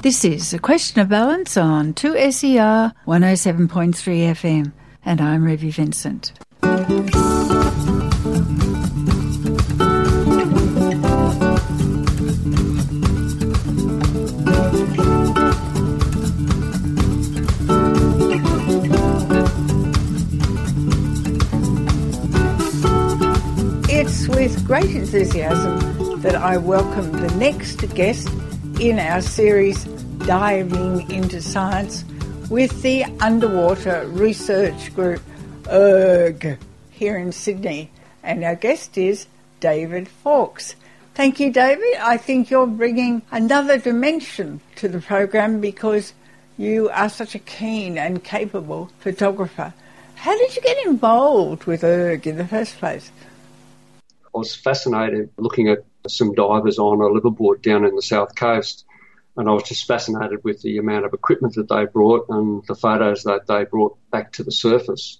This is A Question of Balance on 2SER 107.3 FM, and I'm Revi Vincent. It's with great enthusiasm that I welcome the next guest in our series Diving into Science with the Underwater Research Group, URG, here in Sydney. And our guest is David Fawkes. Thank you, David. I think you're bringing another dimension to the program because you are such a keen and capable photographer. How did you get involved with URG in the first place? I was fascinated looking at some divers on a liveaboard down in the south coast, and I was just fascinated with the amount of equipment that they brought and the photos that they brought back to the surface.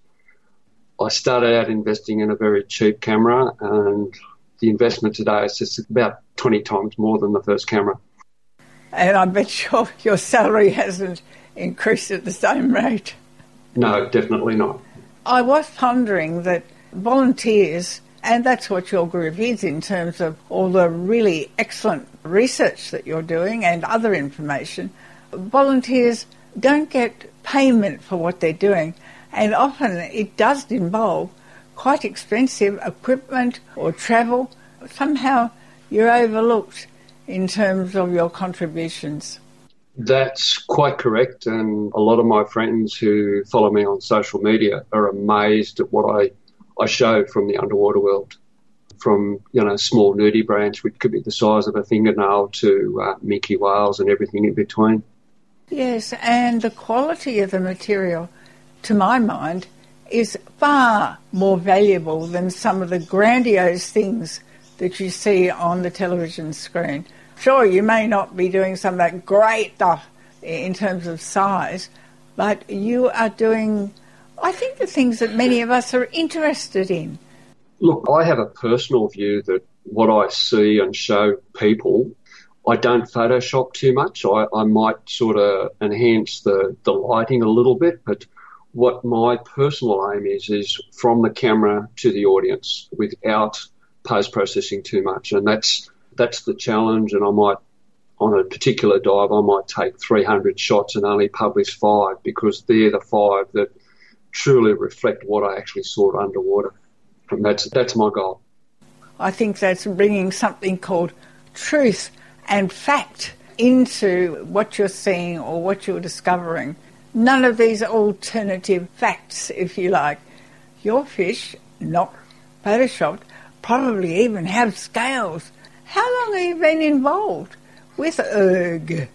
I started out investing in a very cheap camera, and the investment today is just about 20 times more than the first camera. And I bet your salary hasn't increased at the same rate. No, definitely not. I was pondering that volunteers, and that's what your group is in terms of all the really excellent research that you're doing and other information. Volunteers don't get payment for what they're doing, and often it does involve quite expensive equipment or travel. Somehow you're overlooked in terms of your contributions. That's quite correct, and a lot of my friends who follow me on social media are amazed at what I show from the underwater world, from, small nudibranchs, which could be the size of a fingernail, to minke whales and everything in between. Yes, and the quality of the material, to my mind, is far more valuable than some of the grandiose things that you see on the television screen. Sure, you may not be doing some of that great stuff in terms of size, but you are doing, I think, the things that many of us are interested in. Look, I have a personal view that what I see and show people, I don't Photoshop too much. I might sort of enhance the lighting a little bit, but what my personal aim is from the camera to the audience without post-processing too much. And that's the challenge. And I might, on a particular dive, I might take 300 shots and only publish 5 because they're the 5 that truly reflect what I actually saw underwater. And that's my goal. I think that's bringing something called truth and fact into what you're seeing or what you're discovering. None of these alternative facts, if you like. Your fish, not photoshopped, probably even have scales. How long have you been involved with URG?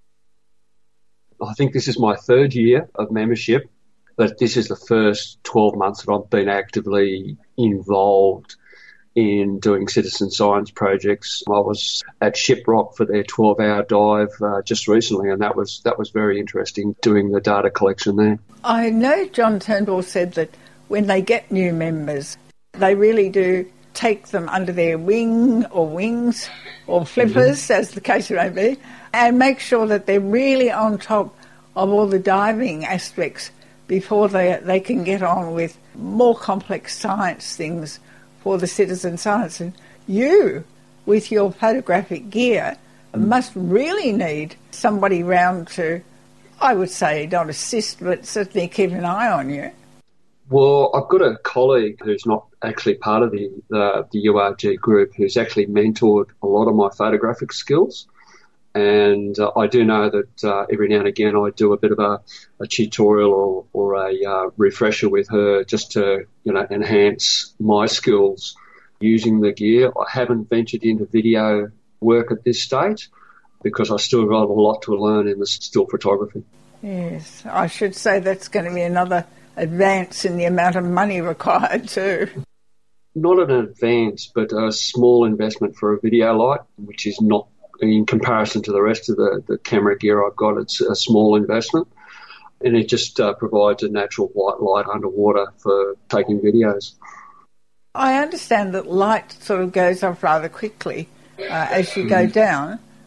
I think this is my 3rd year of membership, but this is the first 12 months that I've been actively involved in doing citizen science projects. I was at Shiprock for their 12-hour dive just recently, and that was very interesting, doing the data collection there. I know John Turnbull said that when they get new members, they really do take them under their wing or wings or flippers, as the case may be, and make sure that they're really on top of all the diving aspects before they can get on with more complex science things for the citizen science. And you, with your photographic gear, must really need somebody round to, I would say, not assist, but certainly keep an eye on you. Well, I've got a colleague who's not actually part of the URG group who's actually mentored a lot of my photographic skills. And I do know that every now and again I do a bit of a tutorial or a refresher with her just to, enhance my skills using the gear. I haven't ventured into video work at this stage because I still got a lot to learn in the still photography. Yes, I should say that's going to be another advance in the amount of money required too. Not an advance, but a small investment for a video light, which is not, in comparison to the rest of the camera gear I've got, it's a small investment. And it just provides a natural white light underwater for taking videos. I understand that light sort of goes off rather quickly as you go down.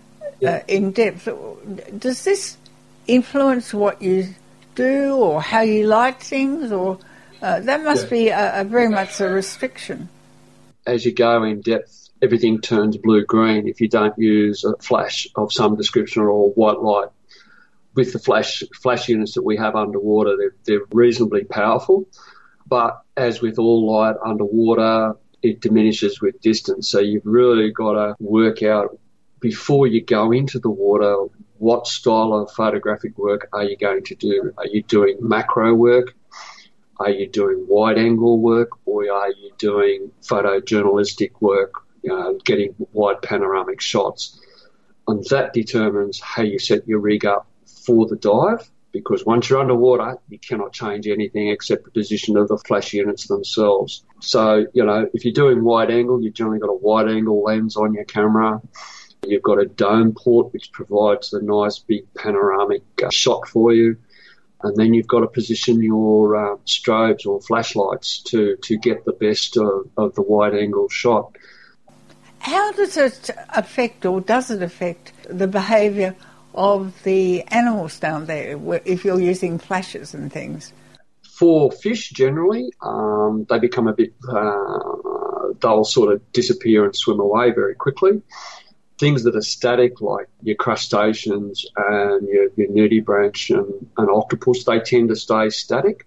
in depth. Does this influence what you do or how you like things, or that must be a very much a restriction? As you go in depth, everything turns blue-green if you don't use a flash of some description or white light. With the flash units that we have underwater, they're reasonably powerful, but as with all light underwater, it diminishes with distance. So you've really got to work out before you go into the water, what style of photographic work are you going to do? Are you doing macro work? Are you doing wide-angle work? Or are you doing photojournalistic work, getting wide panoramic shots? And that determines how you set your rig up for the dive, because once you're underwater, you cannot change anything except the position of the flash units themselves. So, if you're doing wide-angle, you've generally got a wide-angle lens on your camera. You've got a dome port, which provides a nice big panoramic shot for you. And then you've got to position your strobes or flashlights to get the best of the wide-angle shot. How does it affect, or does it affect, the behaviour of the animals down there if you're using flashes and things? For fish, generally, they become a bit, they'll sort of disappear and swim away very quickly. Things that are static, like your crustaceans and your nudibranch and octopus, they tend to stay static.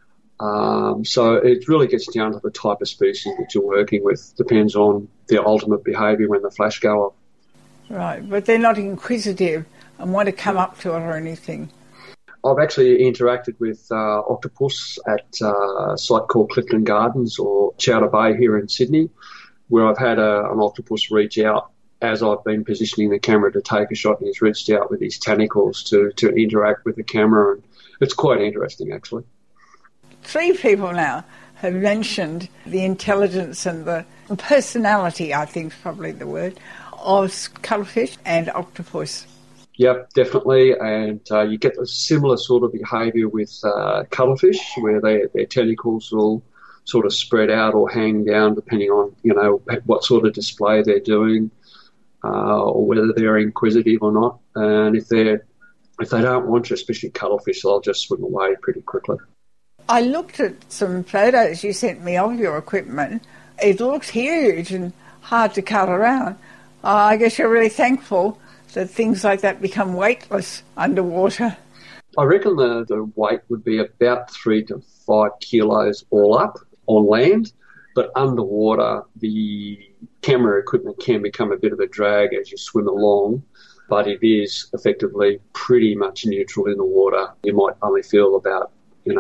So it really gets down to the type of species that you're working with. Depends on their ultimate behaviour when the flash go off. Right, but they're not inquisitive and want to come up to it or anything. I've actually interacted with octopus at a site called Clifton Gardens or Chowder Bay here in Sydney, where I've had an octopus reach out as I've been positioning the camera to take a shot, and he's reached out with his tentacles to interact with the camera, and it's quite interesting, actually. 3 people now have mentioned the intelligence and the personality, I think is probably the word, of cuttlefish and octopus. Yep, definitely, and you get a similar sort of behaviour with cuttlefish, where their tentacles will sort of spread out or hang down depending on, what sort of display they're doing. Or whether they're inquisitive or not. And if they don't want to, especially cuttlefish, they'll just swim away pretty quickly. I looked at some photos you sent me of your equipment. It looks huge and hard to cut around. I guess you're really thankful that things like that become weightless underwater. I reckon the weight would be about 3 to 5 kilos all up on land, but underwater the camera equipment can become a bit of a drag as you swim along, but it is effectively pretty much neutral in the water. You might only feel about,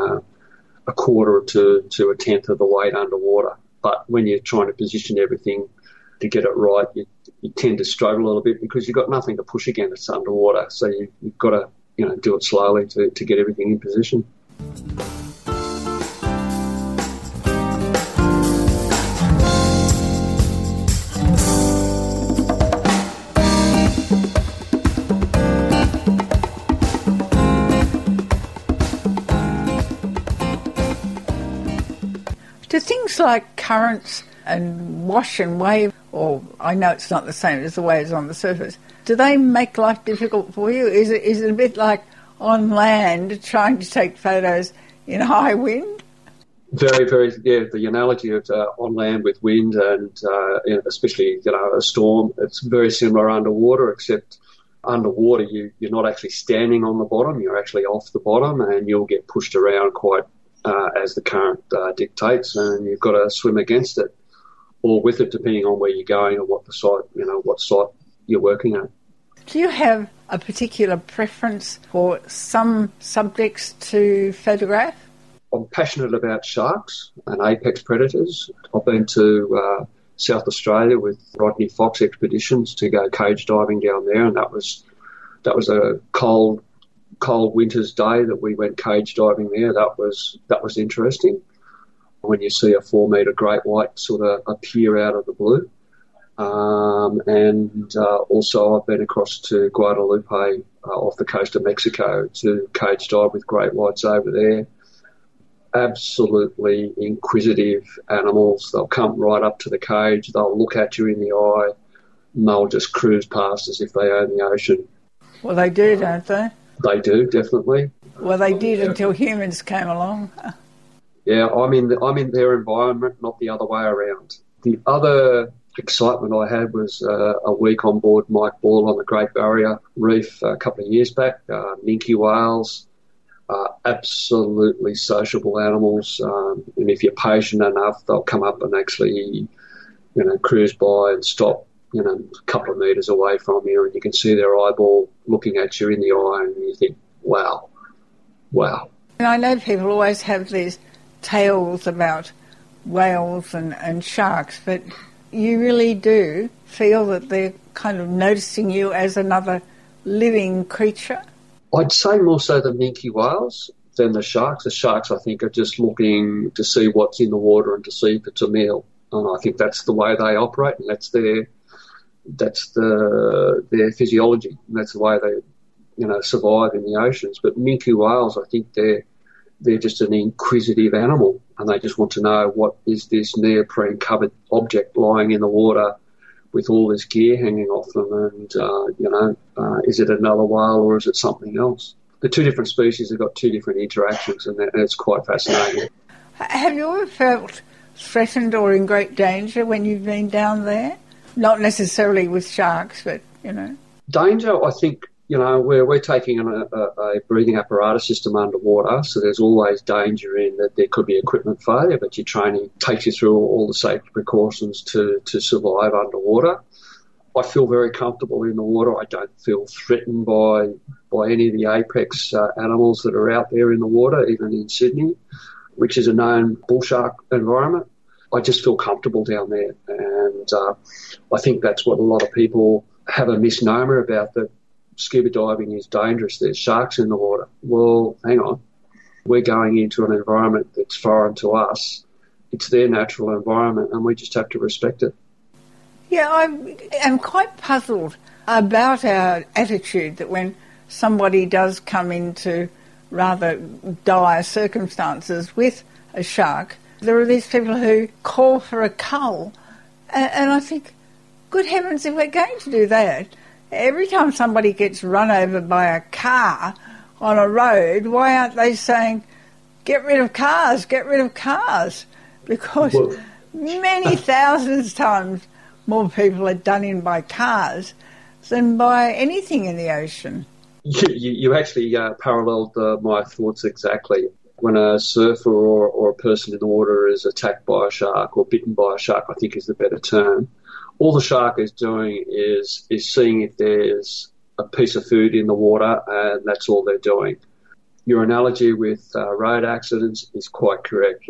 a quarter to a tenth of the weight underwater. But when you're trying to position everything to get it right, you tend to struggle a little bit because you've got nothing to push against underwater. So you've got to, do it slowly to get everything in position. Do things like currents and wash and wave, or I know it's not the same as the waves on the surface, do they make life difficult for you? Is it a bit like on land trying to take photos in high wind? Very, very, the analogy of on land with wind and especially, a storm, it's very similar underwater, except underwater you're not actually standing on the bottom, you're actually off the bottom and you'll get pushed around quite as the current dictates, and you've got to swim against it or with it, depending on where you're going and what site you're working at. Do you have a particular preference for some subjects to photograph? I'm passionate about sharks and apex predators. I've been to South Australia with Rodney Fox Expeditions to go cage diving down there, and that was a cold winter's day that we went cage diving there. That was interesting. When you see a 4-metre great white sort of appear out of the blue. And also I've been across to Guadalupe off the coast of Mexico to cage dive with great whites over there. Absolutely inquisitive animals. They'll come right up to the cage. They'll look at you in the eye. and they'll just cruise past as if they own the ocean. Well, they do, don't they? They do, definitely. Well, they did until humans came along. Yeah, I'm in their environment, not the other way around. The other excitement I had was a week on board Mike Ball on the Great Barrier Reef a couple of years back. Minke whales are absolutely sociable animals, and if you're patient enough, they'll come up and actually, cruise by and stop, a couple of metres away from you, and you can see their eyeball looking at you in the eye, and you think, wow. And I know people always have these tales about whales and sharks, but you really do feel that they're kind of noticing you as another living creature? I'd say more so the minke whales than the sharks. The sharks, I think, are just looking to see what's in the water and to see if it's a meal. And I think that's the way they operate, and that's their physiology, and that's the way they, survive in the oceans. But minke whales, I think they're just an inquisitive animal, and they just want to know what is this neoprene-covered object lying in the water with all this gear hanging off them, and, is it another whale or is it something else? The two different species have got two different interactions, and it's quite fascinating. Have you ever felt threatened or in great danger when you've been down there? Not necessarily with sharks, but, Danger, I think, we're taking a breathing apparatus system underwater, so there's always danger in that there could be equipment failure, but your training takes you through all the safety precautions to survive underwater. I feel very comfortable in the water. I don't feel threatened by any of the apex animals that are out there in the water, even in Sydney, which is a known bull shark environment. I just feel comfortable down there, and I think that's what a lot of people have a misnomer about, that scuba diving is dangerous. There's sharks in the water. Well, hang on. We're going into an environment that's foreign to us. It's their natural environment, and we just have to respect it. Yeah, I am quite puzzled about our attitude that when somebody does come into rather dire circumstances with a shark, there are these people who call for a cull. And I think, good heavens, if we're going to do that, every time somebody gets run over by a car on a road, why aren't they saying, get rid of cars, get rid of cars? Because many thousands times more people are done in by cars than by anything in the ocean. You actually paralleled my thoughts exactly. When a surfer or a person in the water is attacked by a shark or bitten by a shark, I think is the better term, all the shark is doing is seeing if there's a piece of food in the water, and that's all they're doing. Your analogy with road accidents is quite correct.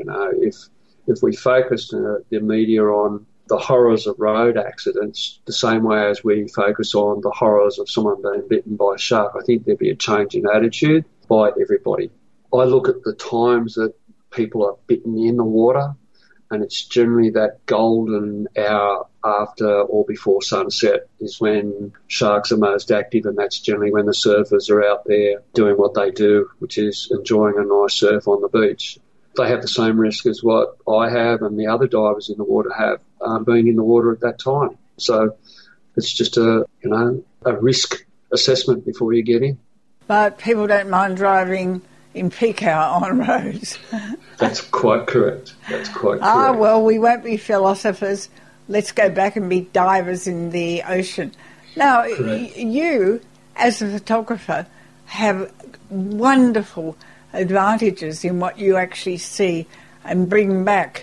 If we focus the media on the horrors of road accidents the same way as we focus on the horrors of someone being bitten by a shark, I think there'd be a change in attitude by everybody. I look at the times that people are bitten in the water, and it's generally that golden hour after or before sunset is when sharks are most active, and that's generally when the surfers are out there doing what they do, which is enjoying a nice surf on the beach. They have the same risk as what I have and the other divers in the water have, being in the water at that time. So it's just a risk assessment before you get in. But people don't mind driving in peak hour on roads. That's quite correct. Well, we won't be philosophers. Let's go back and be divers in the ocean. Now, you, as a photographer, have wonderful advantages in what you actually see and bring back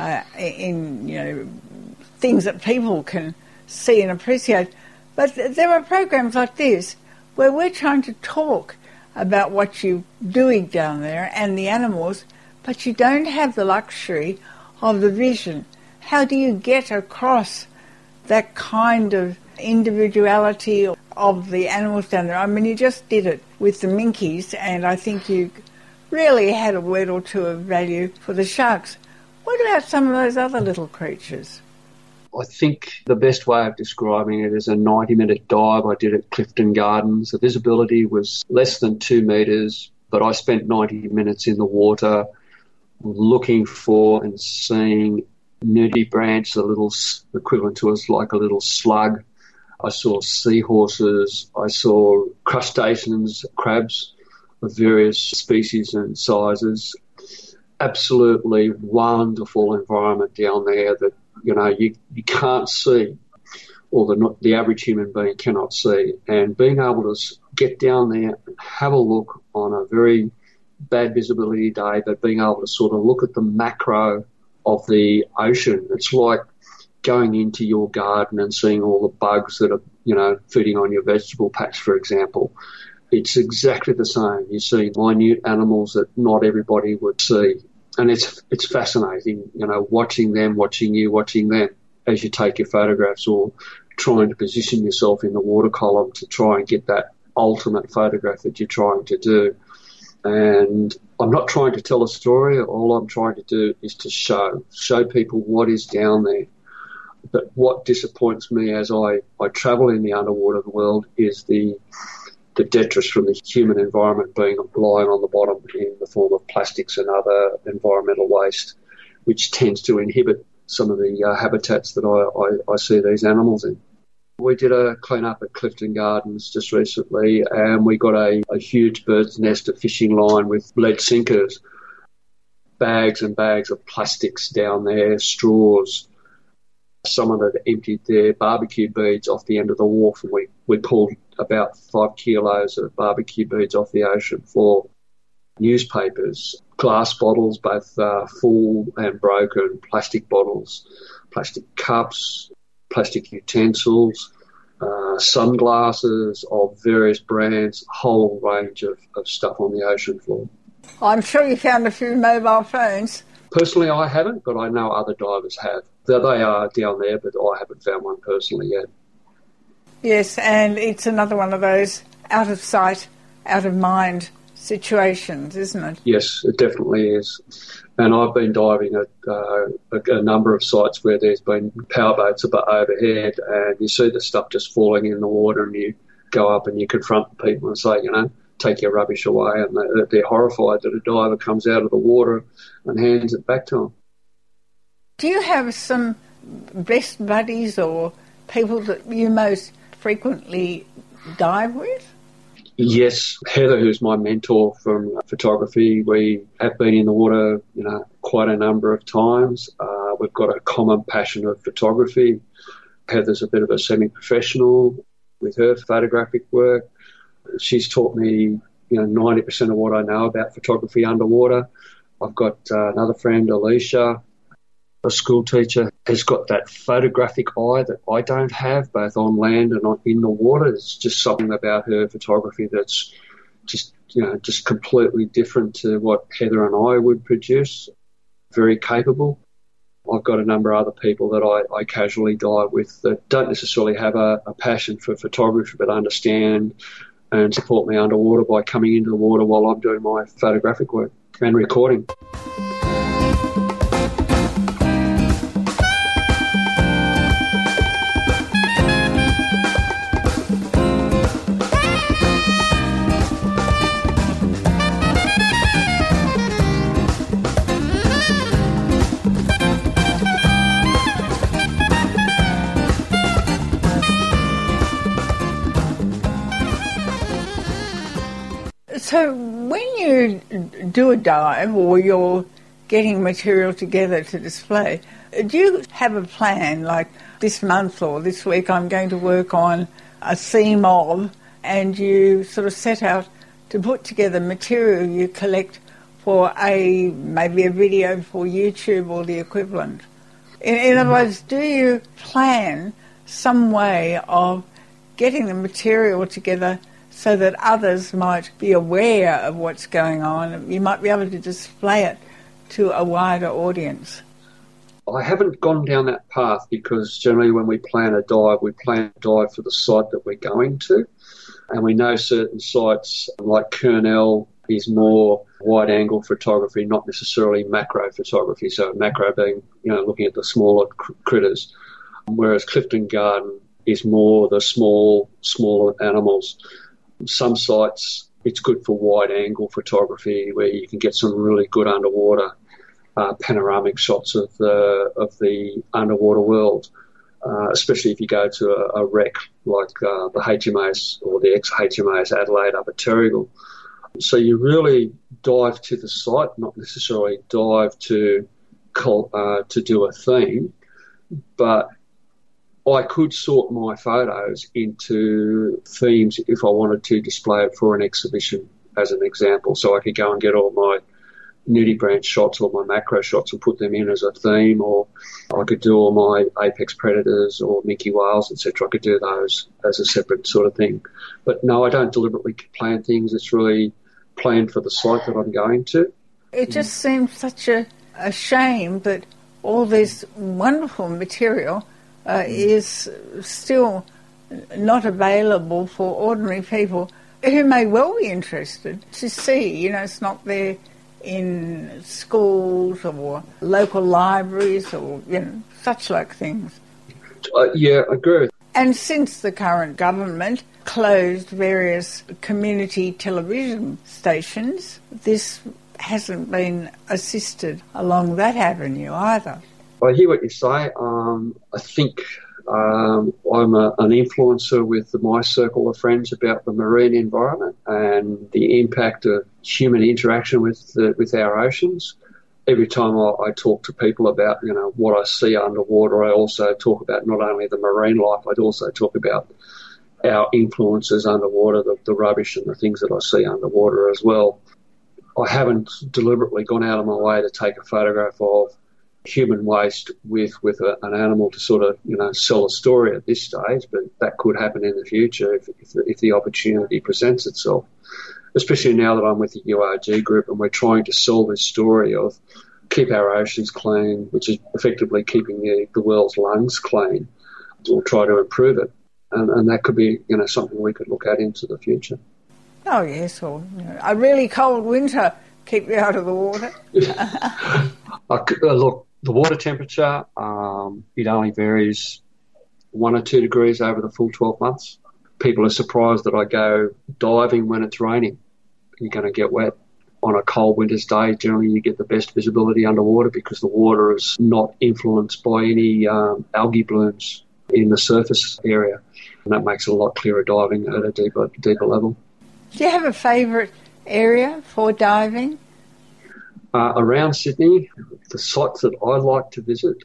in things that people can see and appreciate. But there are programs like this where we're trying to talk about what you're doing down there and the animals, but you don't have the luxury of the vision. How do you get across that kind of individuality of the animals down there? I mean, you just did it with the minkies, and I think you really had a word or two of value for the sharks. What about some of those other little creatures? I think the best way of describing it is a 90-minute dive I did at Clifton Gardens. The visibility was less than 2 metres, but I spent 90 minutes in the water looking for and seeing nudibranchs, a little equivalent to us like a little slug, I saw seahorses. I saw crustaceans, crabs of various species and sizes. Absolutely wonderful environment down there that, you can't see, or the average human being cannot see. And being able to get down there and have a look on a very bad visibility day, but being able to sort of look at the macro of the ocean, it's like going into your garden and seeing all the bugs that are, feeding on your vegetable patch, for example. It's exactly the same. You see minute animals that not everybody would see. And it's fascinating, watching them, watching you, watching them as you take your photographs, or trying to position yourself in the water column to try and get that ultimate photograph that you're trying to do. And I'm not trying to tell a story. All I'm trying to do is to show people what is down there. But what disappoints me as I travel in the underwater world is the detritus from the human environment lying on the bottom in the form of plastics and other environmental waste, which tends to inhibit some of the habitats that I see these animals in. We did a clean up at Clifton Gardens just recently, and we got a huge bird's nest of fishing line with lead sinkers, bags and bags of plastics down there, straws. Someone had emptied their barbecue beads off the end of the wharf, and we pulled about 5 kilos of barbecue beads off the ocean floor. Newspapers, glass bottles, both full and broken, plastic bottles, plastic cups, plastic utensils, sunglasses of various brands, a whole range of stuff on the ocean floor. I'm sure you found a few mobile phones. Personally, I haven't, but I know other divers have. They are down there, but I haven't found one personally yet. Yes, and it's another one of those out of sight, out of mind situations, isn't it? Yes, it definitely is. And I've been diving at a number of sites where there's been powerboats overhead, and you see the stuff just falling in the water, and you go up and you confront the people and say, take your rubbish away, and they're horrified that a diver comes out of the water and hands it back to them. Do you have some best buddies or people that you most frequently dive with? Yes, Heather, who's my mentor from photography, we have been in the water, quite a number of times. We've got a common passion of photography. Heather's a bit of a semi-professional with her photographic work. She's taught me, 90% of what I know about photography underwater. I've got another friend, Alicia, a school teacher, has got that photographic eye that I don't have, both on land and in the water. It's just something about her photography that's just completely different to what Heather and I would produce. Very capable. I've got a number of other people that I casually dive with that don't necessarily have a passion for photography, but understand and support me underwater by coming into the water while I'm doing my photographic work and recording. So when you do a dive or you're getting material together to display, do you have a plan, like this month or this week I'm going to work on a theme of, and you sort of set out to put together material you collect for maybe a video for YouTube or the equivalent? In other words, do you plan some way of getting the material together so that others might be aware of what's going on? You might be able to display it to a wider audience. I haven't gone down that path because generally when we plan a dive, we plan a dive for the site that we're going to. And we know certain sites like Kurnell is more wide-angle photography, not necessarily macro photography. So macro being, looking at the smaller critters, whereas Clifton Garden is more the smaller animals. Some sites, it's good for wide-angle photography where you can get some really good underwater panoramic shots of the underwater world. especially if you go to a wreck like the HMAS or the ex-HMAS Adelaide up at Terrigal. So you really dive to the site, not necessarily dive to do a theme, but I could sort my photos into themes if I wanted to display it for an exhibition, as an example. So I could go and get all my nudibranch shots or my macro shots and put them in as a theme, or I could do all my apex predators or minke whales, etc. I could do those as a separate sort of thing. But no, I don't deliberately plan things. It's really planned for the site that I'm going to. It just seems such a shame that all this wonderful material is still not available for ordinary people who may well be interested to see. You know, it's not there in schools or local libraries or, you know, such like things. Yeah, I agree. And since the current government closed various community television stations, this hasn't been assisted along that avenue either. I hear what you say. I think I'm an influencer with my circle of friends about the marine environment and the impact of human interaction with our oceans. Every time I talk to people about, you know, what I see underwater, I also talk about not only the marine life, I also talk about our influences underwater, the rubbish and the things that I see underwater as well. I haven't deliberately gone out of my way to take a photograph of human waste with an animal to sort of, you know, sell a story at this stage, but that could happen in the future if the opportunity presents itself. Especially now that I'm with the URG group and we're trying to sell this story of keep our oceans clean, which is effectively keeping the world's lungs clean, or try to improve it. And that could be, you know, something we could look at into the future. Oh, yes, or you know, a really cold winter, keep you out of the water. Look, the water temperature, it only varies 1 or 2 degrees over the full 12 months. People are surprised that I go diving when it's raining. You're going to get wet. On a cold winter's day, generally you get the best visibility underwater because the water is not influenced by any algae blooms in the surface area. And that makes it a lot clearer diving at a deeper level. Do you have a favourite area for diving? Around Sydney, the sites that I like to visit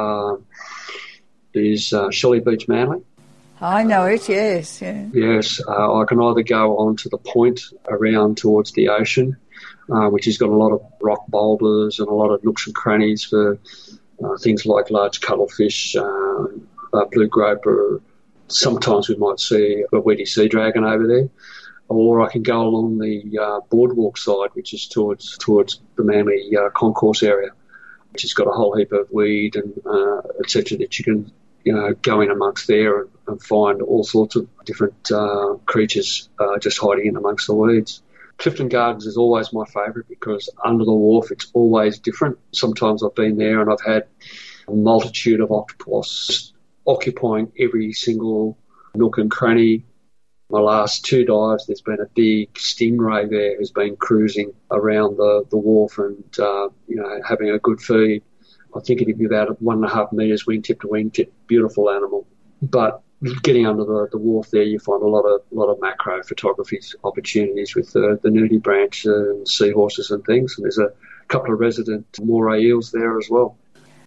is Shelley Beach, Manly. I know it, yes. Yeah. Yes, I can either go on to the point around towards the ocean, which has got a lot of rock boulders and a lot of nooks and crannies for things like large cuttlefish, blue groper. Sometimes we might see a weedy sea dragon over there. Or I can go along the boardwalk side, which is towards the Manly concourse area, which has got a whole heap of weed and etc. that you can, you know, go in amongst there and find all sorts of different creatures just hiding in amongst the weeds. Clifton Gardens is always my favourite because under the wharf it's always different. Sometimes I've been there and I've had a multitude of octopus occupying every single nook and cranny. My last 2 dives, there's been a big stingray there who's been cruising around the wharf and you know, having a good feed. I think it'd be about 1.5 metres wingtip to wingtip, beautiful animal. But getting under the wharf there, you find a lot of macro photography opportunities with the nudibranch and seahorses and things. And there's a couple of resident moray eels there as well.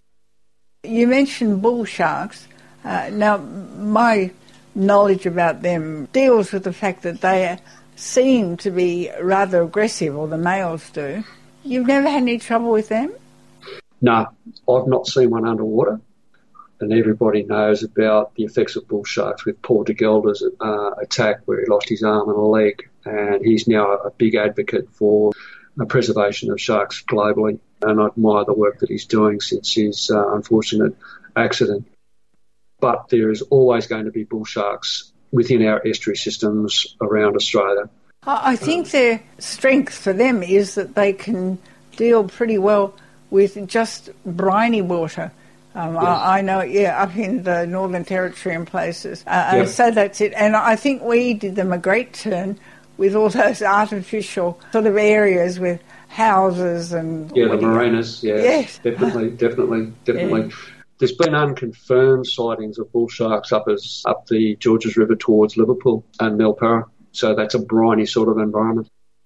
You mentioned bull sharks. Now, my knowledge about them deals with the fact that they seem to be rather aggressive, or the males do. You've never had any trouble with them? No, I've not seen one underwater. And everybody knows about the effects of bull sharks with Paul de Gelder's attack where he lost his arm and a leg. And he's now a big advocate for the preservation of sharks globally. And I admire the work that he's doing since his unfortunate accident. But there is always going to be bull sharks within our estuary systems around Australia. I think their strength for them is that they can deal pretty well with just briny water. Yes. I know, up in the Northern Territory and places. So that's it. And I think we did them a great turn with all those artificial sort of areas with houses and... Yeah, the marinas, yes. Definitely. Yeah. There's been unconfirmed sightings of bull sharks up the Georges River towards Liverpool and Milperra. So that's a briny sort of environment.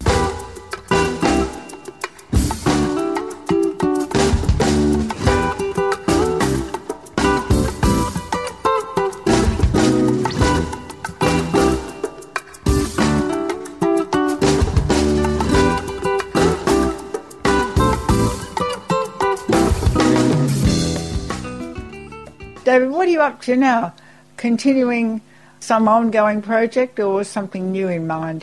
David, what are you up to now? Continuing some ongoing project or something new in mind?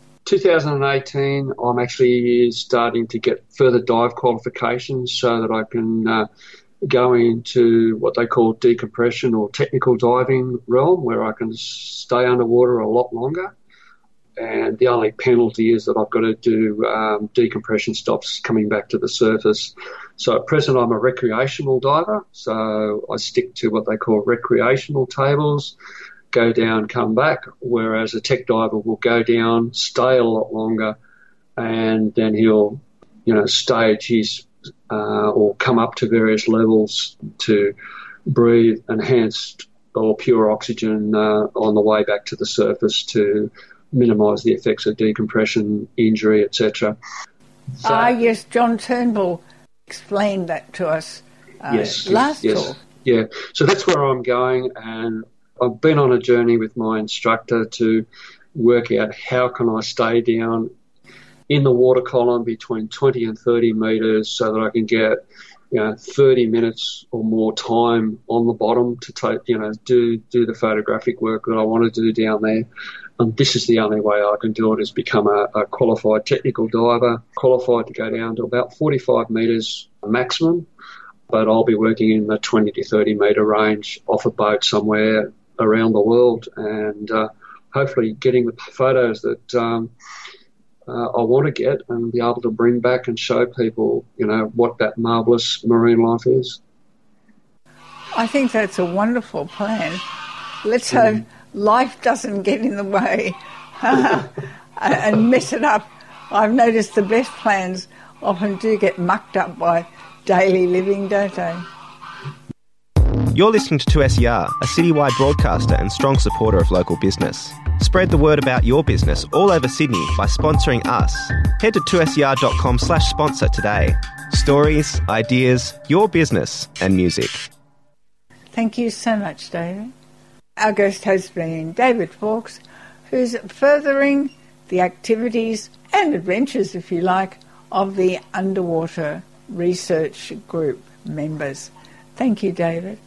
2018, I'm actually starting to get further dive qualifications so that I can go into what they call decompression or technical diving realm, where I can stay underwater a lot longer. And the only penalty is that I've got to do decompression stops coming back to the surface. So at present, I'm a recreational diver, so I stick to what they call recreational tables, go down, come back, whereas a tech diver will go down, stay a lot longer, and then he'll, stage his or come up to various levels to breathe enhanced or pure oxygen on the way back to the surface to minimise the effects of decompression, injury, etc. Yes, John Turnbull explained that to us last talk. Yeah, so that's where I'm going, and I've been on a journey with my instructor to work out how can I stay down in the water column between 20 and 30 metres so that I can get 30 minutes or more time on the bottom to take, do the photographic work that I want to do down there. And this is the only way I can do it, is become a qualified technical diver, qualified to go down to about 45 metres maximum, but I'll be working in the 20 to 30 metre range off a boat somewhere around the world, and hopefully getting the photos that I want to get and be able to bring back and show people, what that marvellous marine life is. I think that's a wonderful plan. Let's hope life doesn't get in the way and mess it up. I've noticed the best plans often do get mucked up by daily living, don't they? You're listening to 2SER, a citywide broadcaster and strong supporter of local business. Spread the word about your business all over Sydney by sponsoring us. Head to 2ser.com/sponsor today. Stories, ideas, your business and music. Thank you so much, David. Our guest has been David Fawkes, who's furthering the activities and adventures, if you like, of the Underwater Research Group members. Thank you, David.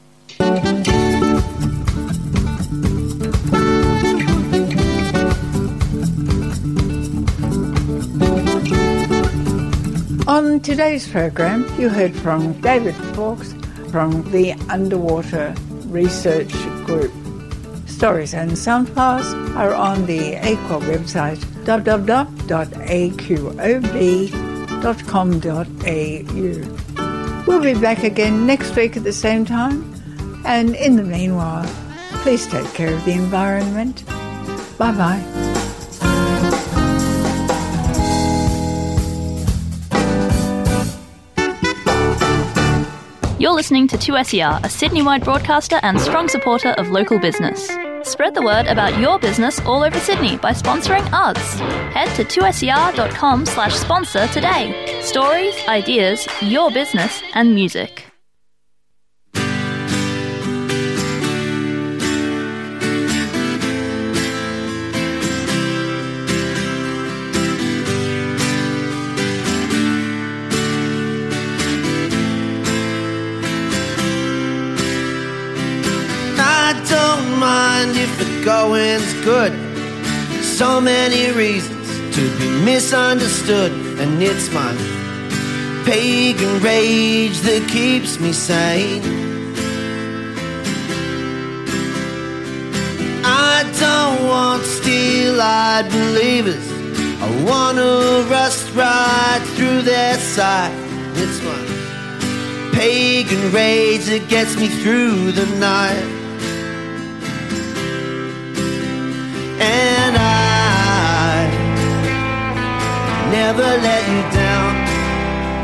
On today's program, you heard from David Fawkes from the Underwater Research Group. Stories and Sunflowers are on the AQOB website, www.aqob.com.au. We'll be back again next week at the same time, and in the meanwhile, please take care of the environment. Bye-bye. You're listening to 2SER, a Sydney-wide broadcaster and strong supporter of local business. Spread the word about your business all over Sydney by sponsoring us. Head to 2ser.com/sponsor today. Stories, ideas, your business and music. If the going's good, so many reasons to be misunderstood, and it's my pagan rage that keeps me sane. I don't want steel-eyed believers, I want to rust right through their side. It's my pagan rage that gets me through the night. And I never let you down.